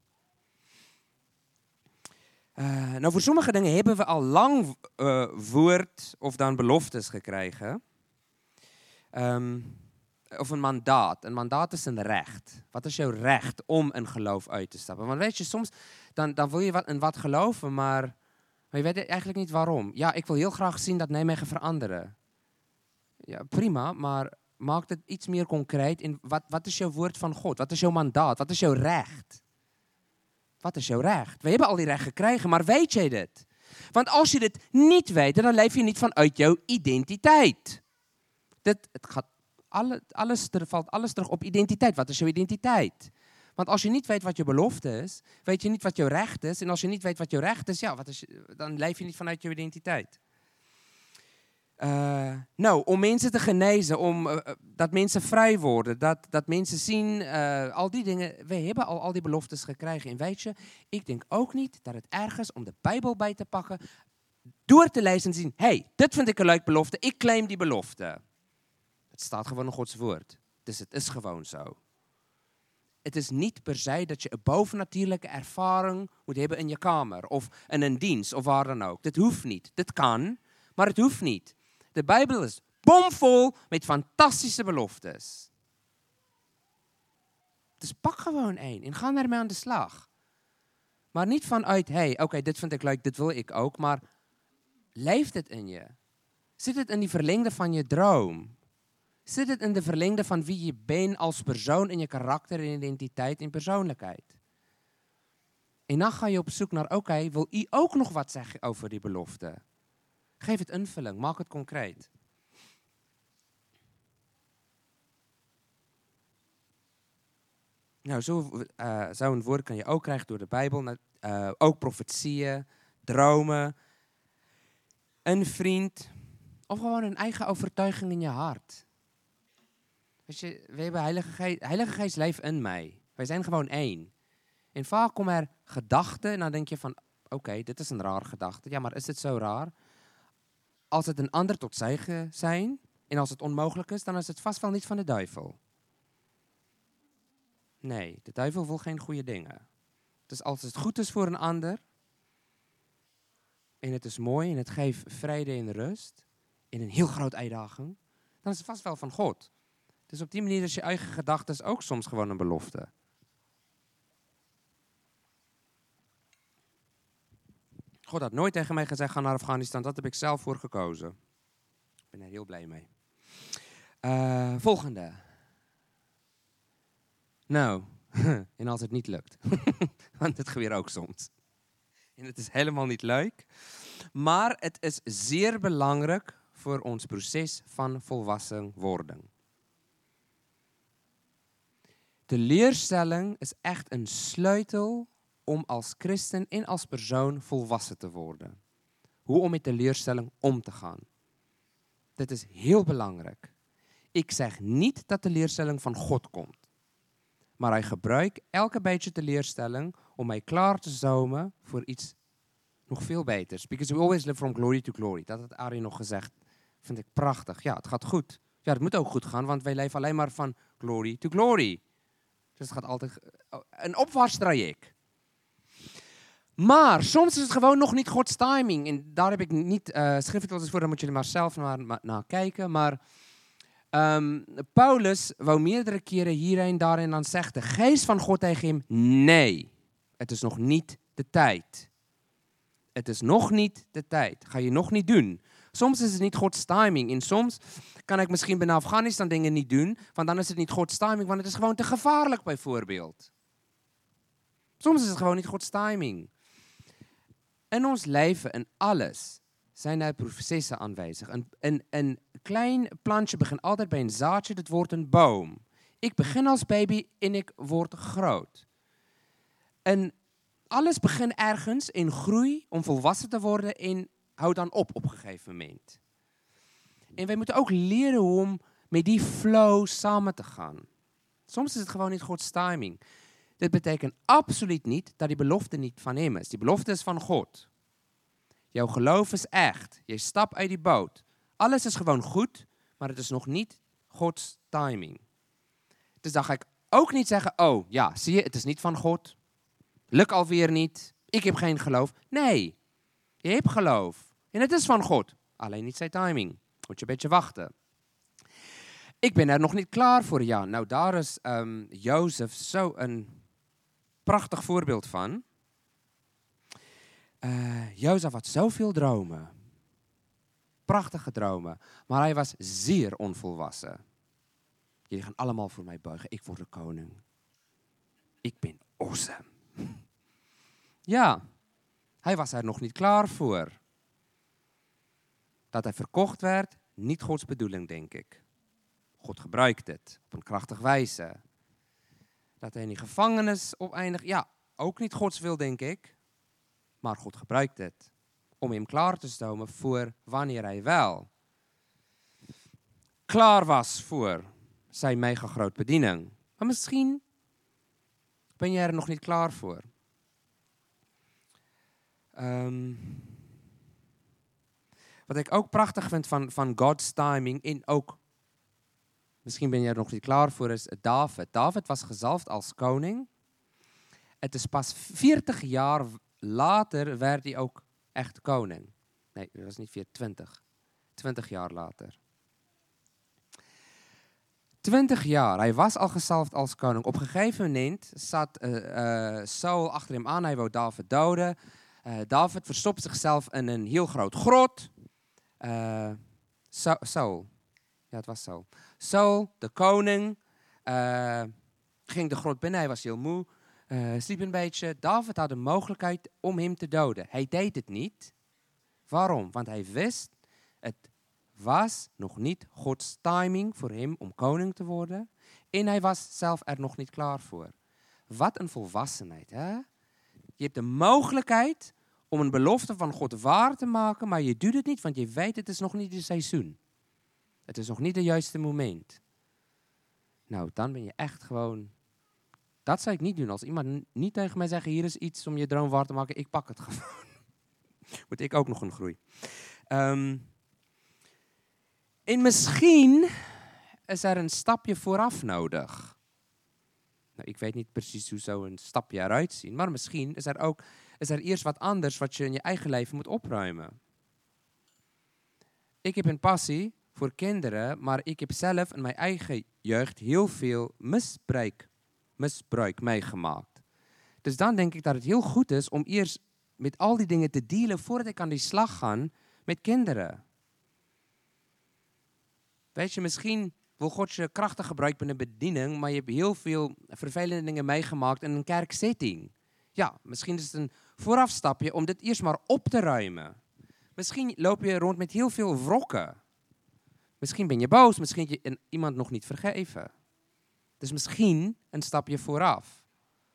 Uh, nou, voor sommige dingen hebben we al lang uh, woord of dan beloftes gekregen. Um, of een mandaat. Een mandaat is een recht. Wat is jouw recht om in geloof uit te stappen? Want weet je, soms dan, dan wil je wat, in wat geloven, maar, maar je weet eigenlijk niet waarom. Ja, ik wil heel graag zien dat Nijmegen veranderen. Ja, prima, maar maak het iets meer concreet. En wat, wat is jouw woord van God? Wat is jouw mandaat? Wat is jouw recht? Wat is jouw recht? We hebben al die recht gekregen, maar weet jij dit? Want als je dit niet weet, dan leef je niet vanuit jouw identiteit. Dit, het gaat alle, alles, er valt alles terug op identiteit. Wat is jouw identiteit? Want als je niet weet wat je belofte is, weet je niet wat jouw recht is. En als je niet weet wat jouw recht is, ja, wat is, dan leef je niet vanuit jouw identiteit. Uh, nou, om mensen te genezen, om uh, dat mensen vrij worden, dat, dat mensen zien, uh, al die dingen. We hebben al al die beloftes gekregen. En weet je, ik denk ook niet dat het erg is om de Bijbel bij te pakken, door te lezen en zien, hé, hey, dit vind ik een leuk belofte, ik claim die belofte. Het staat gewoon in Gods woord. Dus het is gewoon zo. Het is niet per se dat je een bovennatuurlijke ervaring moet hebben in je kamer, of in een dienst, of waar dan ook. Dit hoeft niet. Dit kan, maar het hoeft niet. De Bijbel is bomvol met fantastische beloftes. Dus pak gewoon één en ga ermee aan de slag. Maar niet vanuit, hé, hey, oké, okay, dit vind ik leuk, dit wil ik ook. Maar leeft het in je? Zit het in die verlengde van je droom? Zit het in de verlengde van wie je bent als persoon in je karakter en identiteit en persoonlijkheid? En dan ga je op zoek naar, oké, okay, wil u ook nog wat zeggen over die belofte? Geef het invulling, maak het concreet. Nou, zo, uh, zo'n woord kan je ook krijgen door de Bijbel. Uh, ook profetieën, dromen, een vriend. Of gewoon een eigen overtuiging in je hart. Weet je, we hebben Heilige Geest, Heilige Geest leeft in mij. Wij zijn gewoon één. En vaak komen er gedachten en dan denk je van, oké, okay, dit is een raar gedachte. Ja, maar is het zo raar? Als het een ander tot zegen zijn en als het onmogelijk is, dan is het vast wel niet van de duivel. Nee, de duivel wil geen goede dingen. Dus als het goed is voor een ander en het is mooi en het geeft vrede en rust in een heel grote uitdaging, dan is het vast wel van God. Dus op die manier is je eigen gedachten ook soms gewoon een belofte. God had nooit tegen mij gezegd, ga naar Afghanistan. Dat heb ik zelf voor gekozen. Ik ben er heel blij mee. Uh, volgende. Nou, en als het niet lukt. Want het gebeurt ook soms. En het is helemaal niet leuk. Maar het is zeer belangrijk voor ons proces van volwassen worden. Teleurstelling is echt een sleutel om als christen en als persoon volwassen te worden. Hoe om met teleurstelling om te gaan. Dit is heel belangrijk. Ik zeg niet dat teleurstelling van God komt. Maar hij gebruikt elke beetje teleurstelling om mij klaar te stomen voor iets nog veel beters. Because we always live from glory to glory. Dat had Arie nog gezegd. Vind ik prachtig. Ja, het gaat goed. Ja, het moet ook goed gaan, want wij leven alleen maar van glory to glory. Dus het gaat altijd een opwaarts traject. Maar soms is het gewoon nog niet Gods timing. En daar heb ik niet uh, schriftelijk voor, daar moet je maar zelf naar, naar kijken. Maar um, Paulus wou meerdere keren hierheen, daarin dan zegt de geest van God tegen hem, nee, het is nog niet de tijd. Het is nog niet de tijd. Ga je nog niet doen. Soms is het niet Gods timing. En soms kan ik misschien binnen Afghanistan dingen niet doen, want dan is het niet Gods timing, want het is gewoon te gevaarlijk bijvoorbeeld. Soms is het gewoon niet Gods timing. In ons leven, in alles, zijn er processen aanwezig. Een, een, een klein plantje begint altijd bij een zaadje, dat wordt een boom. Ik begin als baby en ik word groot. En alles begint ergens in groei om volwassen te worden en houdt dan op op een gegeven moment. En wij moeten ook leren om met die flow samen te gaan. Soms is het gewoon niet Gods timing. Dit betekent absoluut niet dat die belofte niet van hem is. Die belofte is van God. Jouw geloof is echt. Je stapt uit die boot. Alles is gewoon goed, maar het is nog niet Gods timing. Dus dan ga ik ook niet zeggen, oh ja, zie je, het is niet van God. Lukt alweer niet. Ik heb geen geloof. Nee, je hebt geloof. En het is van God. Alleen niet zijn timing. Moet je een beetje wachten. Ik ben er nog niet klaar voor, ja. Nou, daar is um, Jozef zo een prachtig voorbeeld van. Uh, Jozef had zoveel dromen. Prachtige dromen. Maar hij was zeer onvolwassen. Jullie gaan allemaal voor mij buigen. Ik word de koning. Ik ben awesome. Ja, hij was er nog niet klaar voor. Dat hij verkocht werd, niet Gods bedoeling, denk ik. God gebruikt het op een krachtige wijze. Dat hij in die gevangenis opeindigt, ja, ook niet Gods wil, denk ik. Maar God gebruikt het om hem klaar te stomen voor wanneer hij wel klaar was voor zijn mega groot bediening. Maar misschien ben je er nog niet klaar voor. Um, wat ik ook prachtig vind van, van God's timing en ook, misschien ben je er nog niet klaar voor, is David. David was gezalfd als koning. Het is pas veertig jaar later werd hij ook echt koning. Nee, dat was niet veertig, twintig. twintig jaar later. twintig jaar, hij was al gezalfd als koning. Op een gegeven moment zat uh, uh, Saul achter hem aan, hij wou David doden. Uh, David verstopt zichzelf in een heel groot grot. Uh, Saul, ja het was Saul. Saul, de koning, uh, ging de grot binnen, hij was heel moe, uh, sliep een beetje. David had de mogelijkheid om hem te doden. Hij deed het niet. Waarom? Want hij wist, het was nog niet Gods timing voor hem om koning te worden. En hij was zelf er nog niet klaar voor. Wat een volwassenheid, hè? Je hebt de mogelijkheid om een belofte van God waar te maken, maar je doet het niet, want je weet het is nog niet het seizoen. Het is nog niet het juiste moment. Nou, dan ben je echt gewoon... Dat zou ik niet doen. Als iemand niet tegen mij zegt, hier is iets om je droom waar te maken, ik pak het gewoon. Moet ik ook nog een groei. Um, en misschien is er een stapje vooraf nodig. Nou, ik weet niet precies hoe zo'n stapje eruit ziet, maar misschien is er ook is er eerst wat anders wat je in je eigen leven moet opruimen. Ik heb een passie voor kinderen, maar ik heb zelf in mijn eigen jeugd heel veel misbruik, misbruik meegemaakt. Dus dan denk ik dat het heel goed is om eerst met al die dingen te dealen voordat ik aan die slag ga met kinderen. Weet je, misschien wil God je krachtig gebruiken bij een bediening, maar je hebt heel veel vervelende dingen meegemaakt in een kerksetting. Ja, misschien is het een vooraf stap jy om dit eers maar op te ruime. Miskien loop jy rond met heel veel wrokke. Miskien ben jy boos, miskien het jy iemand nog niet vergewe. Dus miskien een stapje vooraf.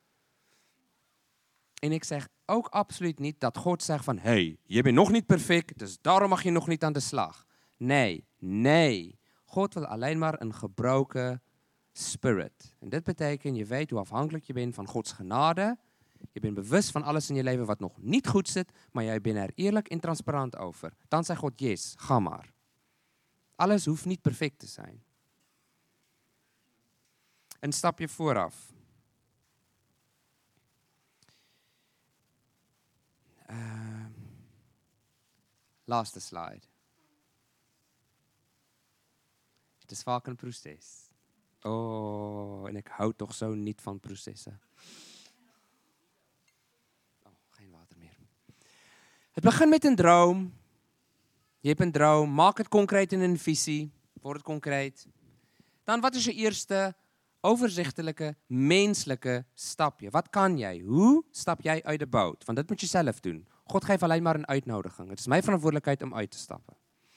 En ek sê ook absoluut niet dat God zegt van, hey, jy bent nog niet perfect, dus daarom mag je nog niet aan de slag. Nee, nee. God wil alleen maar een gebroken spirit. En dit betekent, je weet hoe afhankelijk je bent van Gods genade. Je bent bewust van alles in je leven wat nog niet goed zit, maar jij bent er eerlijk en transparant over. Dan zegt God, yes, ga maar. Alles hoeft niet perfect te zijn. Een stapje vooraf. Uh, laatste slide. Het is vaak een proces. Oh, en ik hou toch zo niet van processen. Oh, geen water meer. Het begint met een droom. Je hebt een droom, maak het concreet in een visie. Word het concreet. Dan, wat is je eerste overzichtelijke, menselijke stapje? Wat kan jij? Hoe stap jij uit de boot? Want dat moet je zelf doen. God geeft alleen maar een uitnodiging. Het is mijn verantwoordelijkheid om uit te stappen.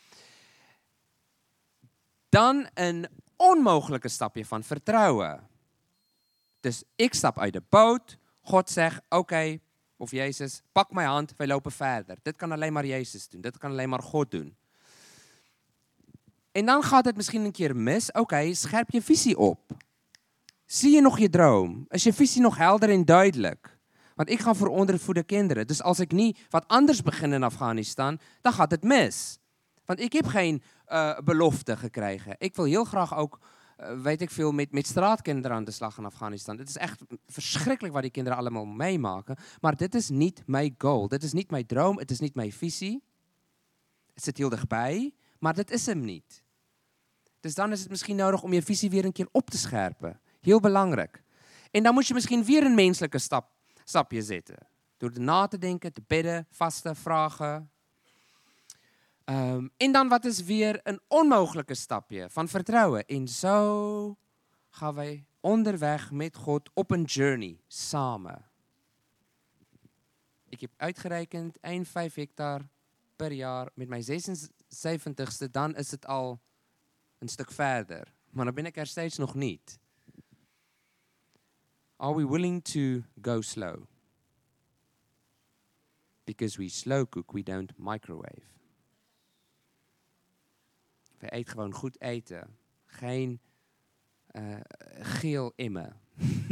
Dan een onmogelijke stapje van vertrouwen. Dus ik stap uit de boot. God zegt, oké, okay, of Jezus, pak mijn hand, wij lopen verder. Dit kan alleen maar Jezus doen. Dit kan alleen maar God doen. En dan gaat het misschien een keer mis. Oké, okay, scherp je visie op. Zie je nog je droom? Is je visie nog helder en duidelijk? Want ik ga voor ondervoede kinderen. Dus als ik niet wat anders begin in Afghanistan, dan gaat het mis. Want ik heb geen uh, belofte gekregen. Ik wil heel graag ook, uh, weet ik veel, met, met straatkinderen aan de slag in Afghanistan. Het is echt verschrikkelijk wat die kinderen allemaal meemaken. Maar dit is niet mijn goal. Dit is niet mijn droom. Het is niet mijn visie. Het zit heel dichtbij, maar dit is hem niet. Dus dan is het misschien nodig om je visie weer een keer op te scherpen. Heel belangrijk. En dan moet je misschien weer een menselijke stap, stapje zetten. Door na te denken, te bidden, vasten, vragen. Um, en dan wat is weer een onmogelijke stapje van vertrouwen. En zo gaan wij onderweg met God op een journey, samen. Ik heb uitgerekend, één komma vijf hectare per jaar. Met mijn zesenzeventigste, dan is het al een stuk verder. Maar dan ben ik er steeds nog niet. Are we willing to go slow? Because we slow cook, we don't microwave. We eten gewoon goed eten. Geen uh, geel immen.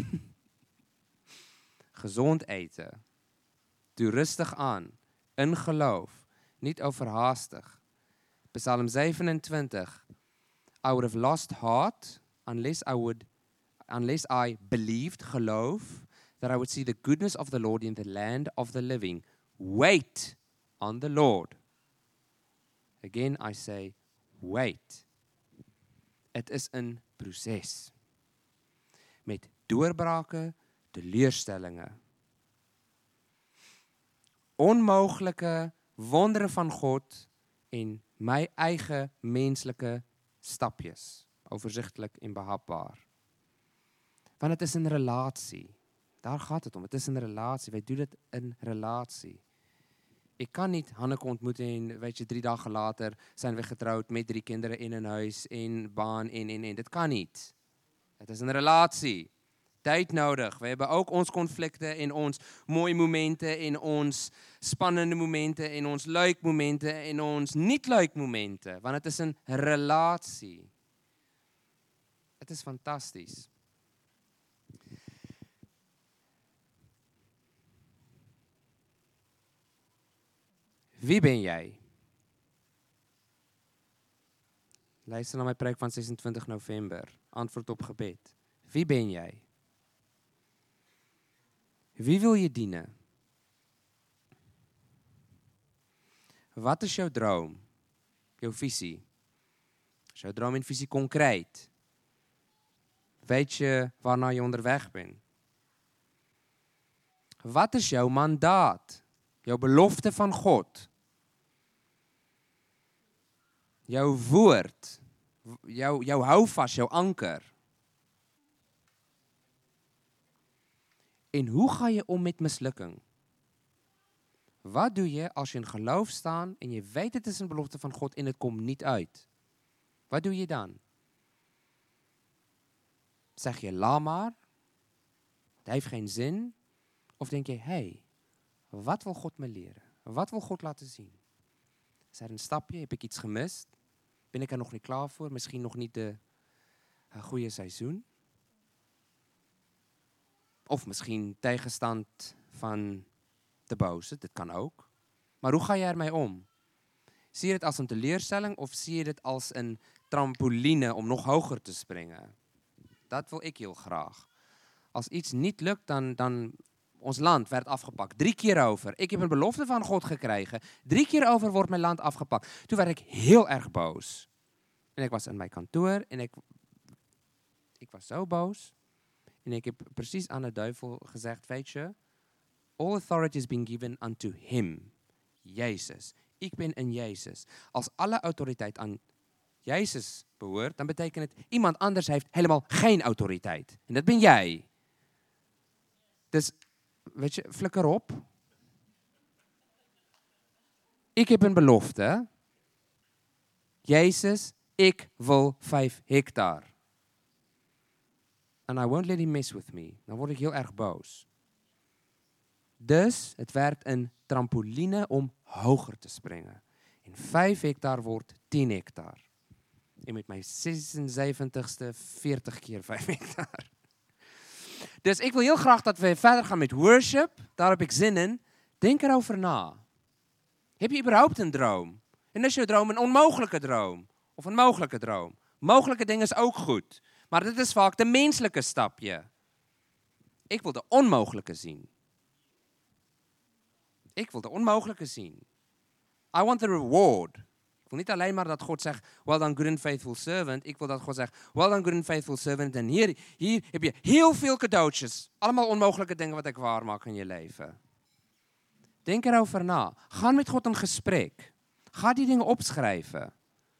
Gezond eten. Doe rustig aan. In geloof. Niet overhaastig. Psalm zevenentwintig. I would have lost heart unless I would, unless I believed, geloof, that I would see the goodness of the Lord in the land of the living. Wait on the Lord. Again I say, wait. Het is een proces. Met doorbraken, teleurstellingen. Onmogelijke wonderen van God in mijn eigen menselijke stapjes. Overzichtelijk en behapbaar. Want het is een relatie. Daar gaat het om. Het is een relatie. Wij doen het in relatie. Ik kan niet Hanneke ontmoeten en weet je, drie dagen later zijn we getrouwd met drie kinderen in een huis, in baan, in, in, in. Dat kan niet. Het is een relatie. Tijd nodig. We hebben ook ons conflicten in ons mooie momenten, in ons spannende momenten, in ons leuk momenten, in ons niet leuk momenten. Want het is een relatie. Het is fantastisch. Wie ben jij? Luister naar mijn preek van zesentwintig november. Antwoord op gebed. Wie ben jij? Wie wil je dienen? Wat is jouw droom? Jouw visie? Is jouw droom en visie concreet? Weet je waarnaar je onderweg bent? Wat is jouw mandaat? Jouw belofte van God? Jouw woord? Jouw, jouw houvast, jouw anker? En hoe ga je om met mislukking? Wat doe jy as jy in geloof staan en jy weet dit is 'n belofte van God en dit kom nie uit? Wat doe jy dan? Zeg jy, laat maar, het heeft geen zin, of denk jy, hey, wat wil God me leren? Wat wil God laten zien? Is er een stapje? Heb ik iets gemist? Ben ik er nog niet klaar voor? Misschien nog niet de uh, goede seizoen? Of misschien tegenstand van de boze, dit kan ook. Maar hoe ga je ermee om? Zie je het als een teleurstelling of zie je het als een trampoline om nog hoger te springen? Dat wil ik heel graag. Als iets niet lukt, dan, dan ons land werd afgepakt. Drie keer over. Ik heb een belofte van God gekregen. Drie keer over wordt mijn land afgepakt. Toen werd ik heel erg boos. En ik was in mijn kantoor en ik, ik was zo boos. En ik heb precies aan de duivel gezegd, weet je, all authority has been given unto him. Jezus. Ik ben in Jezus. Als alle autoriteit aan Jezus behoort, dan betekent het, iemand anders heeft helemaal geen autoriteit. En dat ben jij. Dus, weet je, flikker op. Ik heb een belofte. Jezus, ik wil vijf hectare. And I won't let him mess with me. Dan word ik heel erg boos. Dus, het werd een trampoline om hoger te springen. En vijf hectare wordt tien hectare. En met mijn zesenzeventigste veertig keer vijf hectare. Dus ik wil heel graag dat we verder gaan met worship. Daar heb ik zin in. Denk erover na. Heb je überhaupt een droom? En is je droom een onmogelijke droom? Of een mogelijke droom? Mogelijke dingen is ook goed. Maar dit is vaak de menselijke stapje. Ik wil de onmogelijke zien. Ik wil de onmogelijke zien. I want the reward. Ik wil niet alleen maar dat God zegt, well done, good and faithful servant. Ik wil dat God zegt, well done, good and faithful servant. En hier, hier heb je heel veel cadeautjes. Allemaal onmogelijke dingen wat ik waarmaak in je leven. Denk erover na. Ga met God in gesprek. Ga die dingen opschrijven.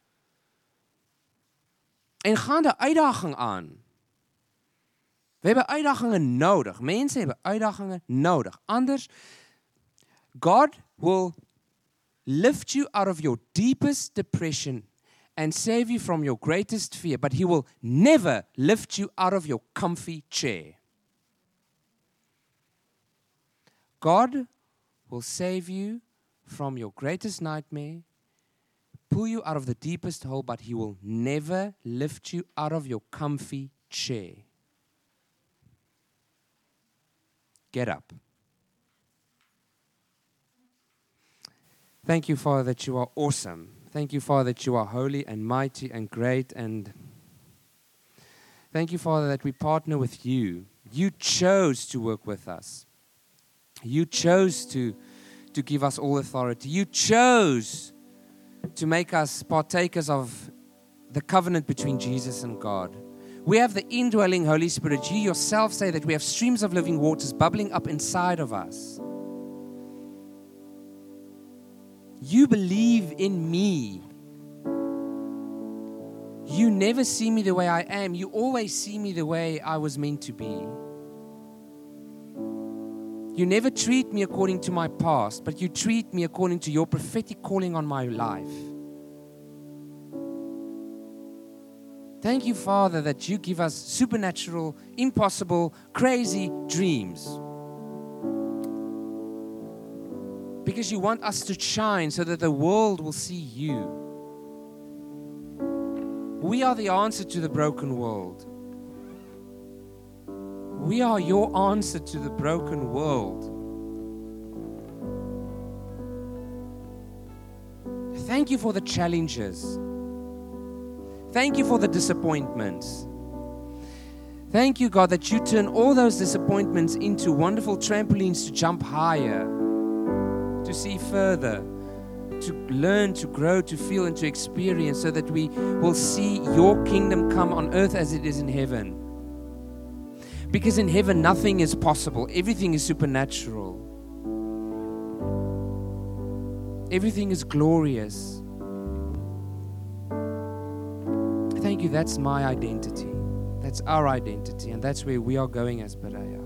En ga de uitdaging aan. We hebben uitdagingen nodig. Mensen hebben uitdagingen nodig. Anders, God will lift you out of your deepest depression and save you from your greatest fear, but he will never lift you out of your comfy chair. God will save you from your greatest nightmare, pull you out of the deepest hole, but he will never lift you out of your comfy chair. Get up. Thank you, Father, that you are awesome. Thank you, Father, that you are holy and mighty and great. And thank you, Father, that we partner with you. You chose to work with us. You chose to, to give us all authority. You chose to make us partakers of the covenant between Jesus and God. We have the indwelling Holy Spirit. You yourself say that we have streams of living waters bubbling up inside of us. You believe in me. You never see me the way I am. You always see me the way I was meant to be. You never treat me according to my past, but you treat me according to your prophetic calling on my life. Thank you, Father, that you give us supernatural, impossible, crazy dreams. Because you want us to shine so that the world will see you. We are the answer to the broken world. We are your answer to the broken world. Thank you for the challenges. Thank you for the disappointments. Thank you, God, that you turn all those disappointments into wonderful trampolines to jump higher, to see further, to learn, to grow, to feel, and to experience, so that we will see your kingdom come on earth as it is in heaven. Because in heaven nothing is possible. Everything is supernatural. Everything is glorious. Thank you, that's my identity. That's our identity, and that's where we are going as Berea.